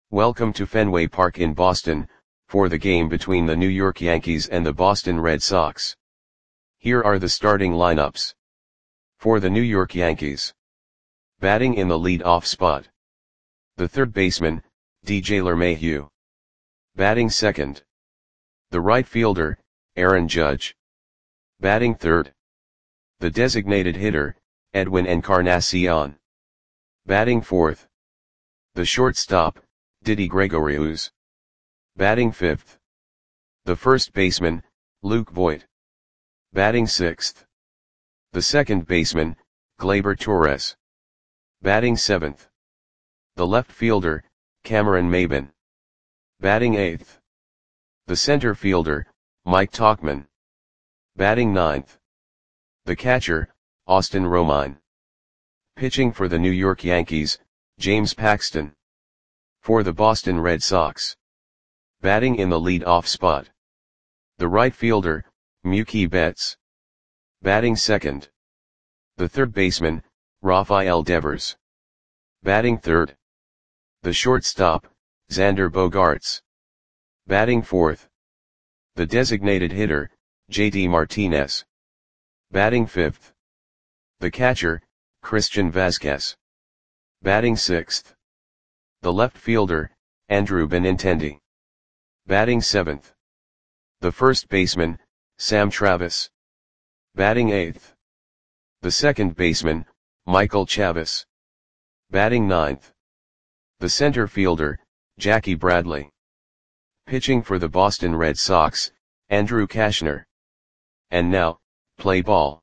Welcome to Fenway Park in Boston, for the game between the New York Yankees and the Boston Red Sox. Here are the starting lineups. For the New York Yankees. Batting in the lead-off spot. The third baseman, DJ LeMahieu. Batting second. The right fielder, Aaron Judge. Batting third. The designated hitter, Edwin Encarnacion. Batting fourth. The shortstop, Didi Gregorius. Batting fifth. The first baseman, Luke Voit. Batting sixth. The second baseman, Gleyber Torres. Batting seventh. The left fielder, Cameron Maybin. Batting eighth. The center fielder, Mike Tauchman. Batting ninth. The catcher, Austin Romine. Pitching for the New York Yankees, James Paxton. For the Boston Red Sox. Batting in the lead-off spot. The right fielder, Mookie Betts. Batting second. The third baseman, Rafael Devers. Batting third. The shortstop, Xander Bogaerts. Batting fourth. The designated hitter, JD Martinez. Batting fifth. The catcher, Christian Vazquez. Batting sixth. The left fielder, Andrew Benintendi. Batting seventh. The first baseman, Sam Travis. Batting eighth. The second baseman, Michael Chavis. Batting ninth. The center fielder, Jackie Bradley. Pitching for the Boston Red Sox, Andrew Cashner. And now, play ball.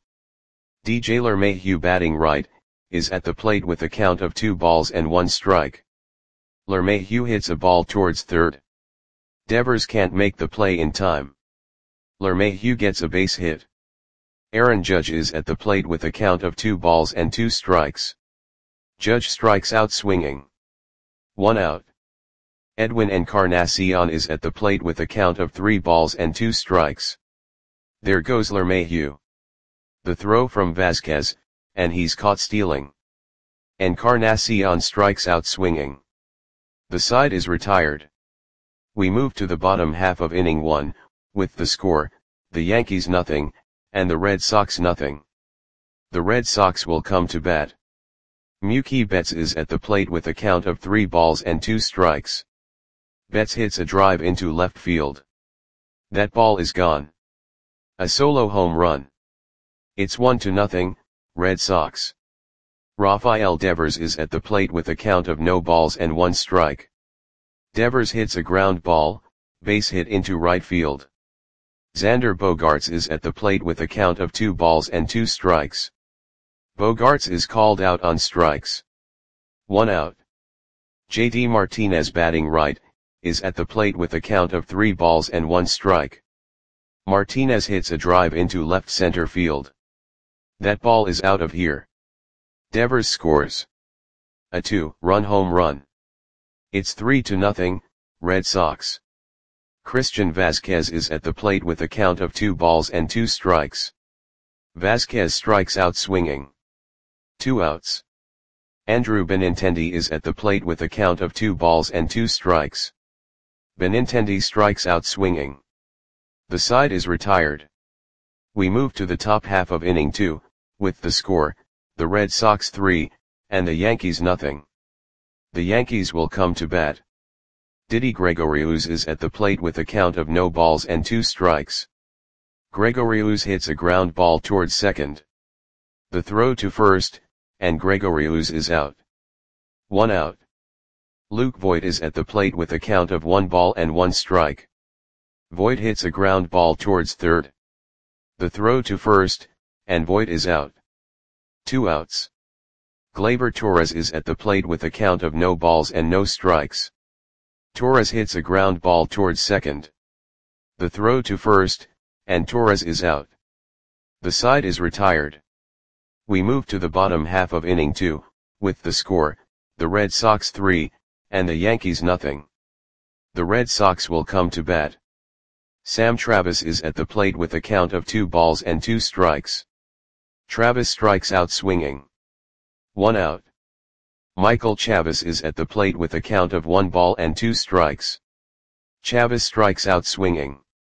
DJ LeMahieu batting right, is at the plate with a count of 2 balls and 1 strike. LeMahieu hits a ball towards third. Devers can't make the play in time. LeMahieu gets a base hit. Aaron Judge is at the plate with a count of 2 balls and 2 strikes. Judge strikes out swinging. 1 out. Edwin Encarnacion is at the plate with a count of 3 balls and 2 strikes. There goes LeMahieu. The throw from Vazquez, and he's caught stealing. Encarnacion strikes out swinging. The side is retired. We move to the bottom half of inning 1, with the score, the Yankees nothing, and the Red Sox nothing. The Red Sox will come to bat. Mookie Betts is at the plate with a count of 3 balls and 2 strikes. Betts hits a drive into left field. That ball is gone. A solo home run. It's 1-0, Red Sox. Rafael Devers is at the plate with a count of no balls and 1 strike. Devers hits a ground ball, base hit into right field. Xander Bogaerts is at the plate with a count of 2 balls and 2 strikes. Bogaerts is called out on strikes. 1 out. JD Martinez batting right, is at the plate with a count of 3 balls and 1 strike. Martinez hits a drive into left center field. That ball is out of here. Devers scores a 2-run home run. It's 3-0, Red Sox. Christian Vazquez is at the plate with a count of 2 balls and 2 strikes. Vazquez strikes out swinging. 2 outs. Andrew Benintendi is at the plate with a count of 2 balls and 2 strikes. Benintendi strikes out swinging. The side is retired. We move to the top half of inning 2, with the score, the Red Sox 3, and the Yankees nothing. The Yankees will come to bat. Didi Gregorius is at the plate with a count of no balls and 2 strikes. Gregorius hits a ground ball towards second. The throw to first, and Gregorius is out. 1 out. Luke Voit is at the plate with a count of 1 ball and 1 strike. Voit hits a ground ball towards third. The throw to first, and Voit is out. 2 outs. Gleyber Torres is at the plate with a count of no balls and no strikes. Torres hits a ground ball towards second. The throw to first, and Torres is out. The side is retired. We move to the bottom half of inning 2, with the score, the Red Sox 3, and the Yankees nothing. The Red Sox will come to bat. Sam Travis is at the plate with a count of 2 balls and 2 strikes. Travis strikes out swinging. 1 out. Michael Chavis is at the plate with a count of 1 ball and 2 strikes. Chavis strikes out swinging.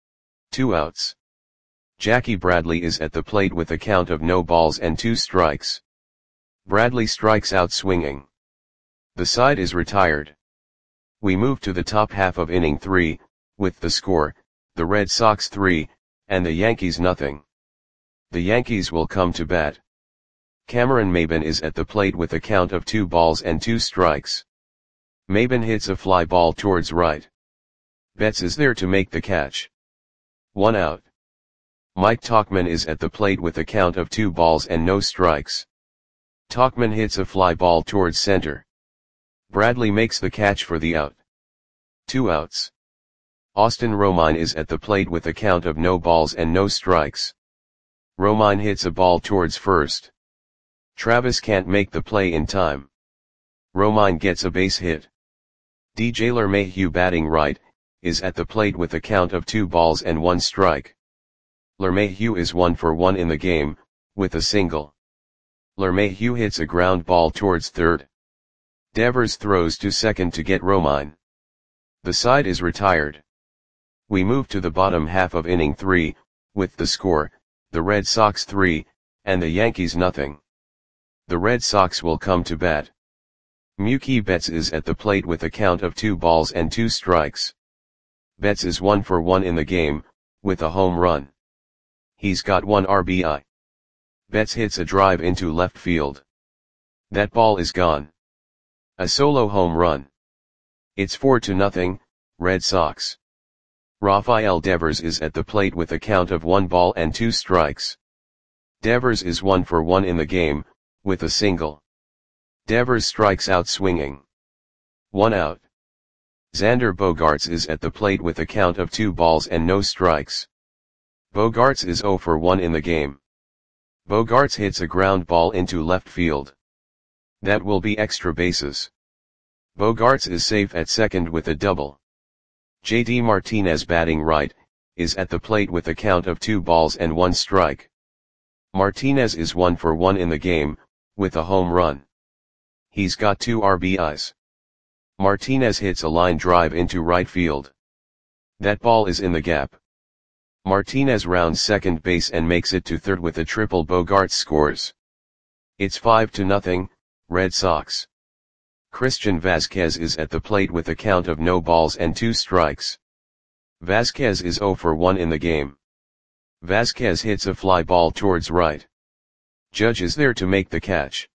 2 outs. Jackie Bradley is at the plate with a count of no balls and 2 strikes. Bradley strikes out swinging. The side is retired. We move to the top half of inning 3, with the score, the Red Sox 3, and the Yankees nothing. The Yankees will come to bat. Cameron Maybin is at the plate with a count of 2 balls and 2 strikes. Maybin hits a fly ball towards right. Betts is there to make the catch. 1 out. Mike Tauchman is at the plate with a count of 2 balls and no strikes. Tauchman hits a fly ball towards center. Bradley makes the catch for the out. 2 outs. Austin Romine is at the plate with a count of no balls and no strikes. Romine hits a ball towards first. Travis can't make the play in time. Romine gets a base hit. DJ LeMahieu, batting right, is at the plate with a count of 2 balls and 1 strike. LeMahieu is 1 for 1 in the game, with a single. LeMahieu hits a ground ball towards third. Devers throws to second to get Romine. The side is retired. We move to the bottom half of inning 3, with the score, the Red Sox 3, and the Yankees nothing. The Red Sox will come to bat. Mookie Betts is at the plate with a count of 2 balls and 2 strikes. Betts is 1 for 1 in the game, with a home run. He's got 1 RBI. Betts hits a drive into left field. That ball is gone. A solo home run. It's 4-0, Red Sox. Rafael Devers is at the plate with a count of 1 ball and 2 strikes. Devers is 1 for 1 in the game, with a single. Devers strikes out swinging. 1 out. Xander Bogaerts is at the plate with a count of 2 balls and no strikes. Bogaerts is 0 for 1 in the game. Bogaerts hits a ground ball into left field. That will be extra bases. Bogaerts is safe at second with a double. JD Martinez, batting right, is at the plate with a count of 2 balls and 1 strike. Martinez is 1 for 1 in the game, with a home run. He's got 2 RBIs. Martinez hits a line drive into right field. That ball is in the gap. Martinez rounds second base and makes it to third with a triple. Bogaerts scores. It's 5-0, Red Sox. Christian Vazquez is at the plate with a count of no balls and 2 strikes. Vazquez is 0 for 1 in the game. Vazquez hits a fly ball towards right. Judge is there to make the catch.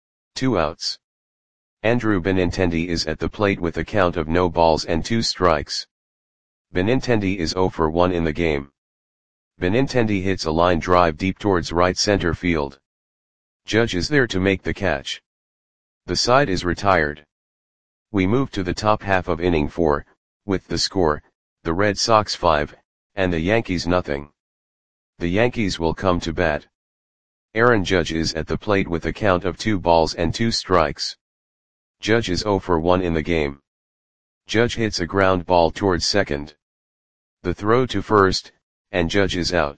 2 outs. Andrew Benintendi is at the plate with a count of no balls and 2 strikes. Benintendi is 0 for 1 in the game. Benintendi hits a line drive deep towards right center field. Judge is there to make the catch. The side is retired. We move to the top half of inning 4, with the score, the Red Sox 5, and the Yankees nothing. The Yankees will come to bat. Aaron Judge is at the plate with a count of 2 balls and 2 strikes. Judge is 0 for 1 in the game. Judge hits a ground ball towards second. The throw to first, and Judge is out.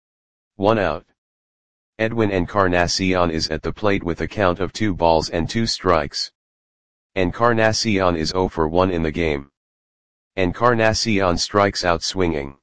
1 out. Edwin Encarnacion is at the plate with a count of 2 balls and 2 strikes. Encarnacion is 0 for 1 in the game. Encarnacion strikes out swinging.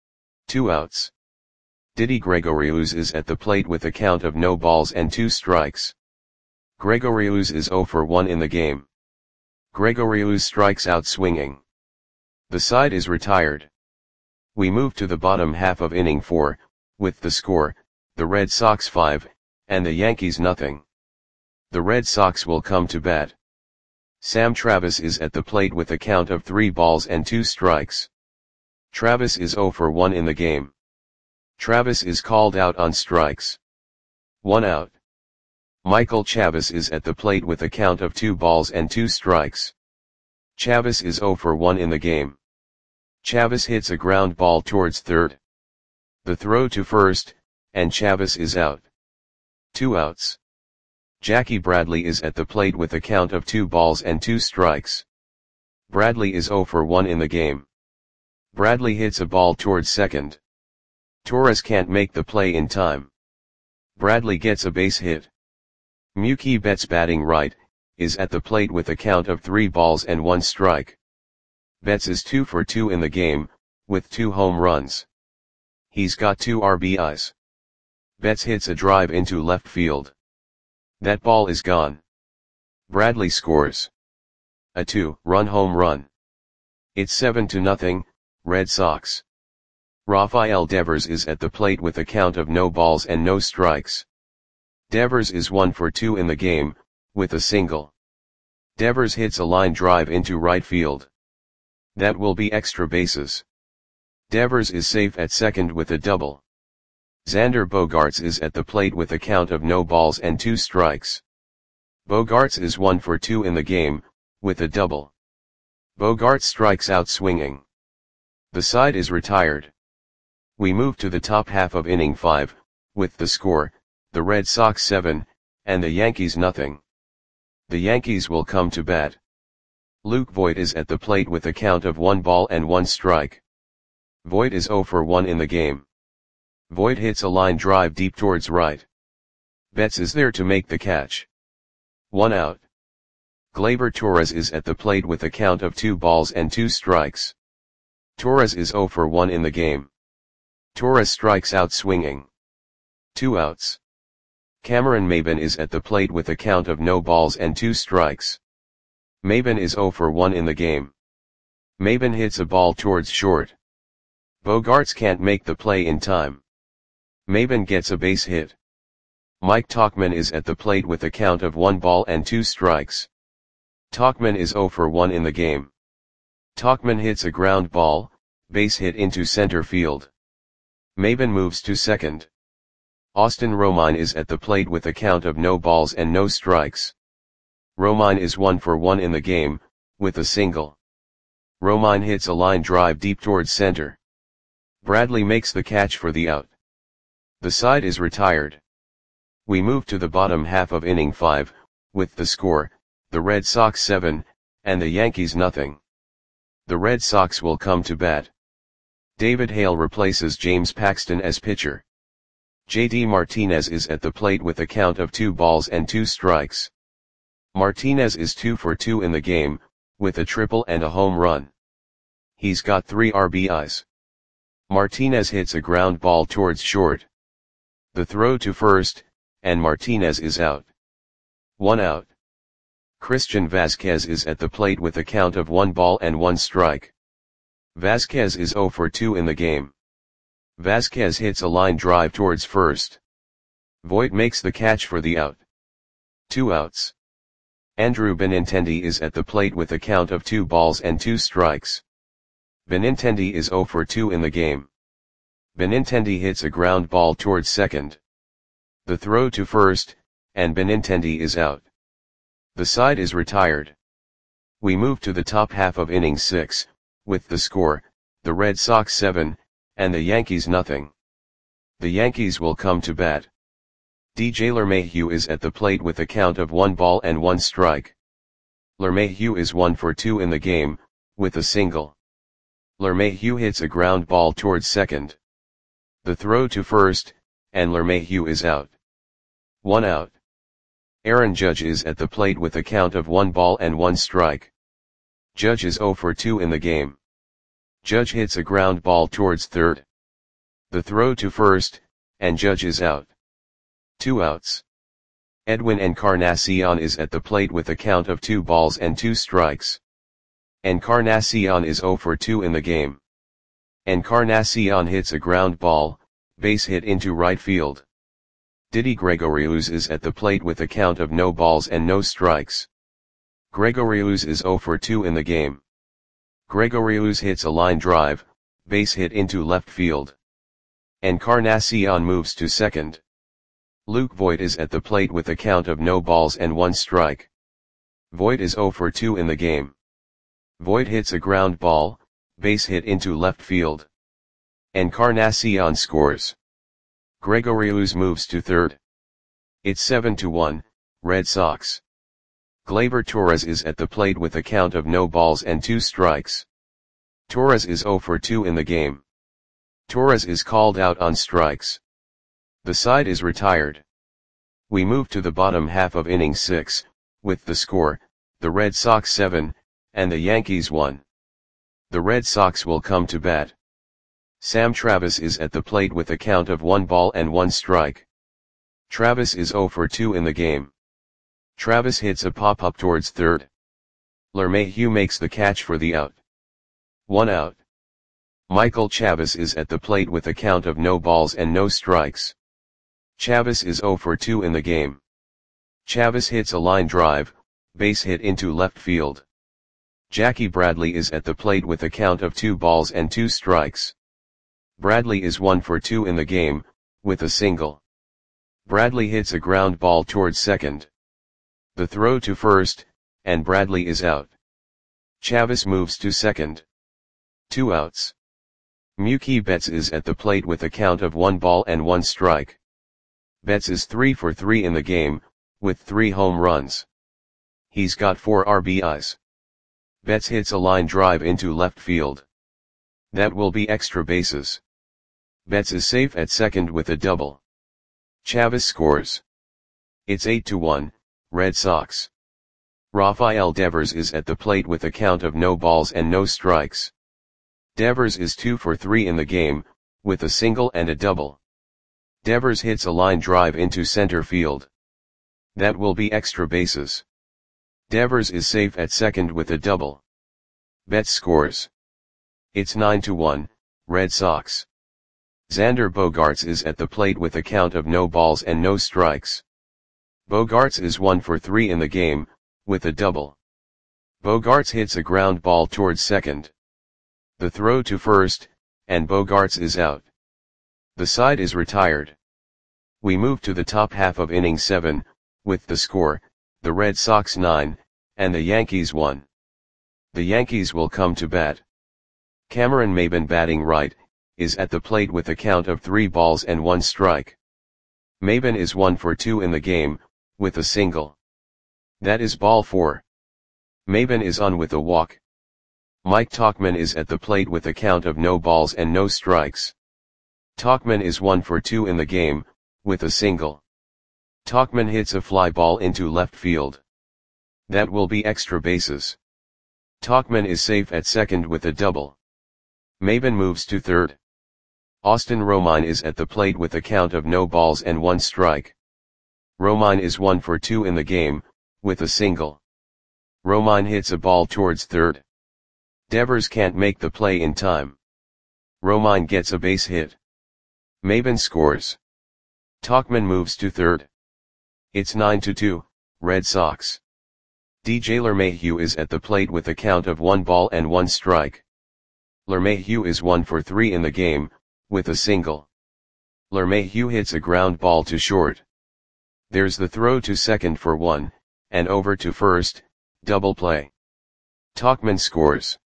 2 outs. Didi Gregorius is at the plate with a count of no balls and 2 strikes. Gregorius is 0 for 1 in the game. Gregorius strikes out swinging. The side is retired. We move to the bottom half of inning 4, with the score, the Red Sox 5, and the Yankees nothing. The Red Sox will come to bat. Sam Travis is at the plate with a count of 3 balls and 2 strikes. Travis is 0 for 1 in the game. Travis is called out on strikes. 1 out. Michael Chavis is at the plate with a count of 2 balls and 2 strikes. Chavis is 0 for 1 in the game. Chavis hits a ground ball towards third. The throw to first, and Chavis is out. 2 outs. Jackie Bradley is at the plate with a count of 2 balls and 2 strikes. Bradley is 0 for 1 in the game. Bradley hits a ball towards second. Torres can't make the play in time. Bradley gets a base hit. Mookie Betts, batting right, is at the plate with a count of 3 balls and 1 strike. Betts is 2 for 2 in the game, with 2 home runs. He's got 2 RBIs. Betts hits a drive into left field. That ball is gone. Bradley scores a 2-run home run. It's 7-0, Red Sox. Rafael Devers is at the plate with a count of no balls and no strikes. Devers is 1 for 2 in the game, with a single. Devers hits a line drive into right field. That will be extra bases. Devers is safe at second with a double. Xander Bogaerts is at the plate with a count of no balls and 2 strikes. Bogaerts is 1 for 2 in the game, with a double. Bogaerts strikes out swinging. The side is retired. We move to the top half of inning 5, with the score, the Red Sox 7, and the Yankees nothing. The Yankees will come to bat. Luke Voit is at the plate with a count of 1 ball and 1 strike. Voit is 0 for 1 in the game. Voit hits a line drive deep towards right. Betts is there to make the catch. 1 out. Gleyber Torres is at the plate with a count of 2 balls and 2 strikes. Torres is 0 for 1 in the game. Torres strikes out swinging. 2 outs. Cameron Maybin is at the plate with a count of no balls and 2 strikes. Maybin is 0 for 1 in the game. Maybin hits a ball towards short. Bogaerts can't make the play in time. Maybin gets a base hit. Mike Tauchman is at the plate with a count of 1 ball and 2 strikes. Tauchman is 0 for 1 in the game. Tauchman hits a ground ball, base hit into center field. Maybin moves to second. Austin Romine is at the plate with a count of no balls and no strikes. Romine is 1 for 1 in the game, with a single. Romine hits a line drive deep towards center. Bradley makes the catch for the out. The side is retired. We move to the bottom half of inning 5, with the score, the Red Sox 7, and the Yankees nothing. The Red Sox will come to bat. David Hale replaces James Paxton as pitcher. JD Martinez is at the plate with a count of 2 balls and 2 strikes. Martinez is 2 for 2 in the game, with a triple and a home run. He's got 3 RBIs. Martinez hits a ground ball towards short. The throw to first, and Martinez is out. 1 out. Christian Vazquez is at the plate with a count of 1 ball and 1 strike. Vazquez is 0 for 2 in the game. Vazquez hits a line drive towards first. Voit makes the catch for the out. 2 outs. Andrew Benintendi is at the plate with a count of 2 balls and 2 strikes. Benintendi is 0 for 2 in the game. Benintendi hits a ground ball towards second. The throw to first, and Benintendi is out. The side is retired. We move to the top half of inning 6, with the score, the Red Sox 7, and the Yankees nothing. The Yankees will come to bat. DJ LeMahieu is at the plate with a count of 1 ball and 1 strike. LeMahieu is 1 for 2 in the game, with a single. LeMahieu hits a ground ball towards second. The throw to first, and LeMahieu is out. 1 out. Aaron Judge is at the plate with a count of 1 ball and 1 strike. Judge is 0 for 2 in the game. Judge hits a ground ball towards third. The throw to first, and Judge is out. 2 outs. Edwin Encarnacion is at the plate with a count of 2 balls and 2 strikes. Encarnacion is 0 for 2 in the game. Encarnacion hits a ground ball, base hit into right field. Didi Gregorius is at the plate with a count of no balls and no strikes. Gregorius is 0 for 2 in the game. Gregorius hits a line drive, base hit into left field. Encarnacion moves to second. Luke Voit is at the plate with a count of no balls and 1 strike. Voit is 0 for 2 in the game. Voit hits a ground ball, base hit into left field. Encarnacion scores. Gregorius moves to third. It's 7-1, Red Sox. Gleyber Torres is at the plate with a count of no balls and 2 strikes. Torres is 0 for 2 in the game. Torres is called out on strikes. The side is retired. We move to the bottom half of inning 6, with the score, the Red Sox 7, and the Yankees 1. The Red Sox will come to bat. Sam Travis is at the plate with a count of 1 ball and 1 strike. Travis is 0 for 2 in the game. Travis hits a pop-up towards third. LeMahieu makes the catch for the out. 1 out. Michael Chavis is at the plate with a count of no balls and no strikes. Chavis is 0 for 2 in the game. Chavis hits a line drive, base hit into left field. Jackie Bradley is at the plate with a count of 2 balls and 2 strikes. Bradley is 1 for 2 in the game, with a single. Bradley hits a ground ball towards second. The throw to first, and Bradley is out. Chavis moves to second. 2 outs. Mookie Betts is at the plate with a count of 1 ball and 1 strike. Betts is 3 for 3 in the game, with 3 home runs. He's got 4 RBIs. Betts hits a line drive into left field. That will be extra bases. Betts is safe at second with a double. Chavis scores. It's 8-1, Red Sox. Rafael Devers is at the plate with a count of no balls and no strikes. Devers is 2 for 3 in the game, with a single and a double. Devers hits a line drive into center field. That will be extra bases. Devers is safe at second with a double. Betts scores. It's 9-1, Red Sox. Xander Bogaerts is at the plate with a count of no balls and no strikes. Bogaerts is 1 for 3 in the game, with a double. Bogaerts hits a ground ball towards second. The throw to first, and Bogaerts is out. The side is retired. We move to the top half of inning 7, with the score, the Red Sox 9, and the Yankees 1. The Yankees will come to bat. Cameron Maybin, batting right, is at the plate with a count of 3 balls and 1 strike. Maybin is 1 for 2 in the game, with a single. That is ball 4. Maybin is on with a walk. Mike Tauchman is at the plate with a count of no balls and no strikes. Tauchman is 1 for 2 in the game, with a single. Tauchman hits a fly ball into left field. That will be extra bases. Tauchman is safe at second with a double. Maybin moves to third. Austin Romine is at the plate with a count of no balls and 1 strike. Romine is 1 for 2 in the game, with a single. Romine hits a ball towards third. Devers can't make the play in time. Romine gets a base hit. Maybin scores. Tauchman moves to third. It's 9-2, Red Sox. DJ LeMahieu is at the plate with a count of 1 ball and 1 strike. LeMahieu is 1 for 3 in the game, with a single. LeMahieu hits a ground ball to short. There's the throw to second for 1, and over to first, double play. Tauchman scores.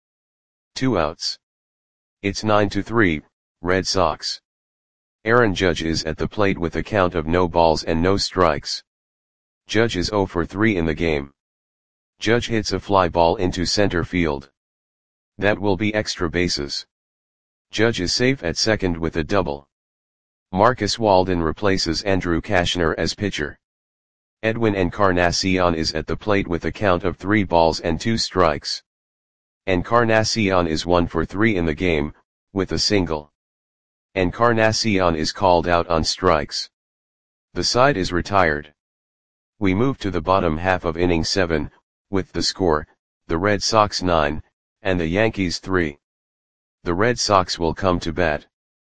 2 outs. It's 9-3, Red Sox. Aaron Judge is at the plate with a count of no balls and no strikes. Judge is 0 for 3 in the game. Judge hits a fly ball into center field. That will be extra bases. Judge is safe at second with a double. Marcus Walden replaces Andrew Cashner as pitcher. Edwin Encarnacion is at the plate with a count of 3 balls and 2 strikes. Encarnacion is 1 for 3 in the game, with a single. Encarnacion is called out on strikes. The side is retired. We move to the bottom half of inning 7, with the score, the Red Sox 9, and the Yankees 3. The Red Sox will come to bat.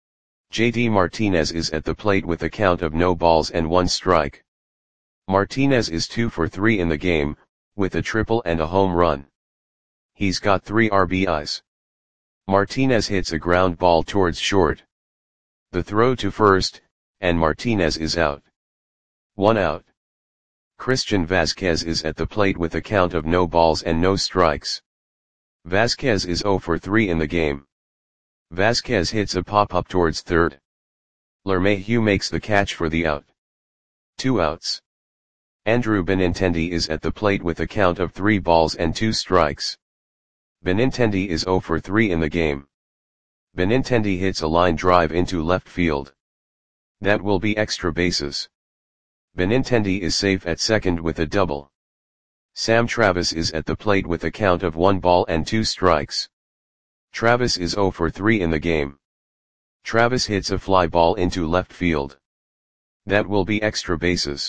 JD Martinez is at the plate with a count of no balls and 1 strike. Martinez is 2 for 3 in the game, with a triple and a home run. He's got 3 RBIs. Martinez hits a ground ball towards short. The throw to first, and Martinez is out. 1 out. Christian Vasquez is at the plate with a count of no balls and no strikes. Vasquez is 0 for 3 in the game. Vasquez hits a pop-up towards third. LeMahieu makes the catch for the out. 2 outs. Andrew Benintendi is at the plate with a count of 3 balls and 2 strikes. Benintendi is 0 for 3 in the game. Benintendi hits a line drive into left field. That will be extra bases. Benintendi is safe at second with a double. Sam Travis is at the plate with a count of 1 ball and 2 strikes. Travis is 0 for 3 in the game. Travis hits a fly ball into left field. That will be extra bases.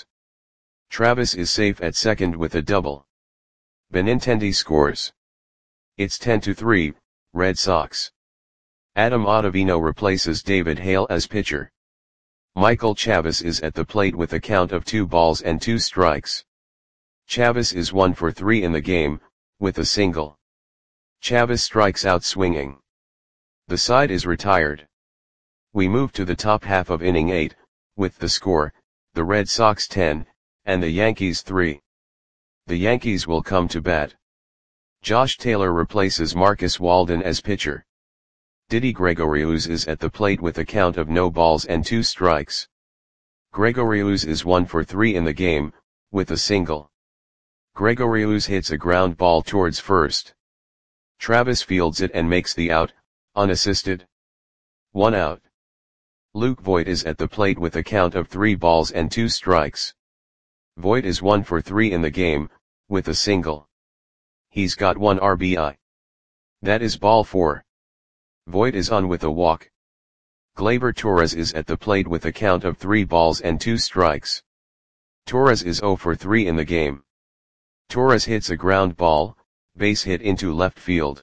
Travis is safe at second with a double. Benintendi scores. It's 10-3, Red Sox. Adam Ottavino replaces David Hale as pitcher. Michael Chavis is at the plate with a count of 2 balls and 2 strikes. Chavis is 1 for 3 in the game, with a single. Chavis strikes out swinging. The side is retired. We move to the top half of inning 8, with the score, the Red Sox 10, and the Yankees 3. The Yankees will come to bat. Josh Taylor replaces Marcus Walden as pitcher. Didi Gregorius is at the plate with a count of no balls and 2 strikes. Gregorius is 1 for 3 in the game, with a single. Gregorius hits a ground ball towards first. Travis fields it and makes the out, unassisted. 1 out. Luke Voit is at the plate with a count of 3 balls and 2 strikes. Voit is 1 for 3 in the game, with a single. He's got 1 RBI. That is ball 4. Voit is on with a walk. Gleyber Torres is at the plate with a count of 3 balls and 2 strikes. Torres is 0 for 3 in the game. Torres hits a ground ball, base hit into left field.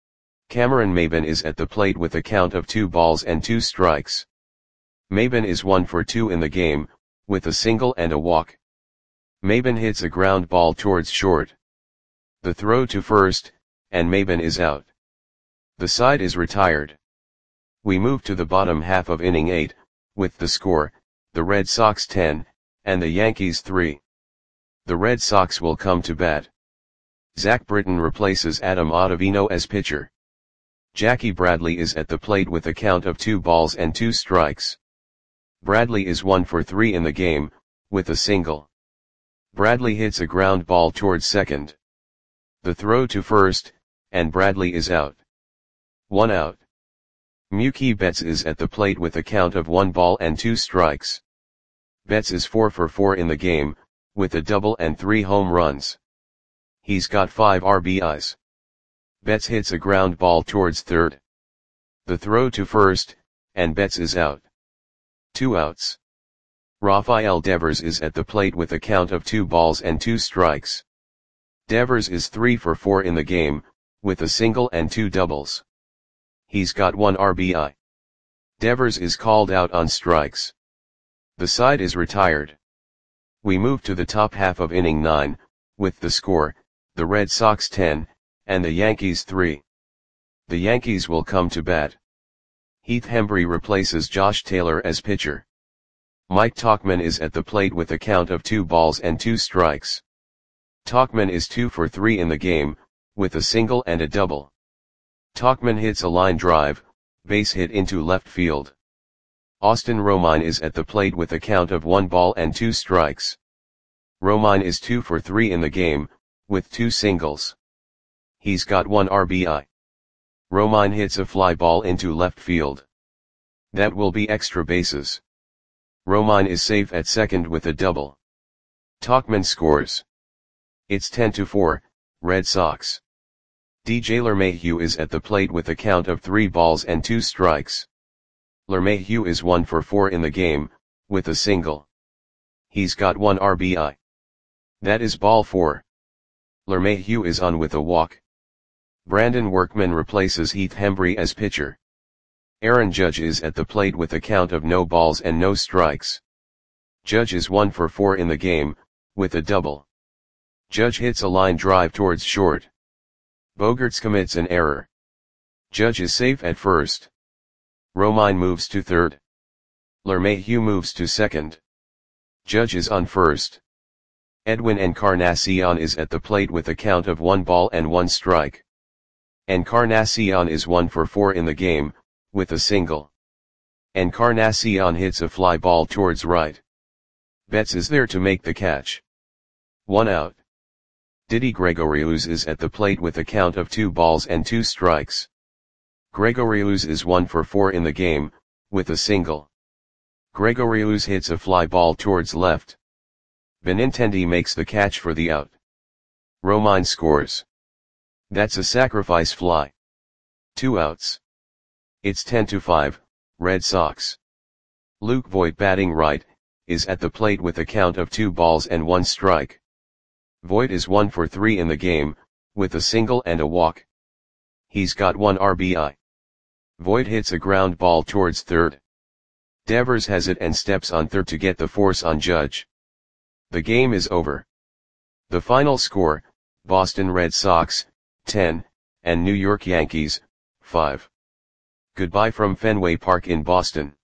Cameron Maybin is at the plate with a count of 2 balls and 2 strikes. Maybin is 1 for 2 in the game, with a single and a walk. Maybin hits a ground ball towards short. The throw to first, and Maybin is out. The side is retired. We move to the bottom half of inning 8, with the score, the Red Sox 10, and the Yankees 3. The Red Sox will come to bat. Zach Britton replaces Adam Ottavino as pitcher. Jackie Bradley is at the plate with a count of 2 balls and 2 strikes. Bradley is 1 for 3 in the game, with a single. Bradley hits a ground ball towards second. The throw to first, and Bradley is out. 1 out. Mookie Betts is at the plate with a count of 1 ball and 2 strikes. Betts is 4 for 4 in the game, with a double and 3 home runs. He's got 5 RBIs. Betts hits a ground ball towards third. The throw to first, and Betts is out. 2 outs. Rafael Devers is at the plate with a count of 2 balls and 2 strikes. Devers is 3 for 4 in the game, with a single and 2 doubles. He's got 1 RBI. Devers is called out on strikes. The side is retired. We move to the top half of inning 9, with the score, the Red Sox 10, and the Yankees 3. The Yankees will come to bat. Heath Hembree replaces Josh Taylor as pitcher. Mike Tauchman is at the plate with a count of 2 balls and 2 strikes. Tauchman is 2 for 3 in the game, with a single and a double. Tauchman hits a line drive, base hit into left field. Austin Romine is at the plate with a count of 1 ball and 2 strikes. Romine is 2 for 3 in the game, with 2 singles. He's got 1 RBI. Romine hits a fly ball into left field. That will be extra bases. Romine is safe at second with a double. Tauchman scores. It's 10-4, Red Sox. DJ LeMahieu is at the plate with a count of 3 balls and 2 strikes. LeMahieu is 1 for 4 in the game, with a single. He's got 1 RBI. That is ball 4. LeMahieu is on with a walk. Brandon Workman replaces Heath Hembree as pitcher. Aaron Judge is at the plate with a count of no balls and no strikes. Judge is 1 for 4 in the game, with a double. Judge hits a line drive towards short. Bogaerts commits an error. Judge is safe at first. Romine moves to third. LeMahieu moves to second. Judge is on first. Edwin Encarnacion is at the plate with a count of 1 ball and 1 strike. Encarnacion is 1 for 4 in the game, with a single. Encarnacion hits a fly ball towards right. Betts is there to make the catch. 1 out. Didi Gregorius is at the plate with a count of 2 balls and 2 strikes. Gregorius is 1 for 4 in the game, with a single. Gregorius hits a fly ball towards left. Benintendi makes the catch for the out. Romine scores. That's a sacrifice fly. 2 outs. It's 10-5, Red Sox. Luke Voit batting right, is at the plate with a count of 2 balls and 1 strike. Voit is 1 for 3 in the game, with a single and a walk. He's got 1 RBI. Voit hits a ground ball towards third. Devers has it and steps on third to get the force on Judge. The game is over. The final score, Boston Red Sox, 10, and New York Yankees, 5. Goodbye from Fenway Park in Boston.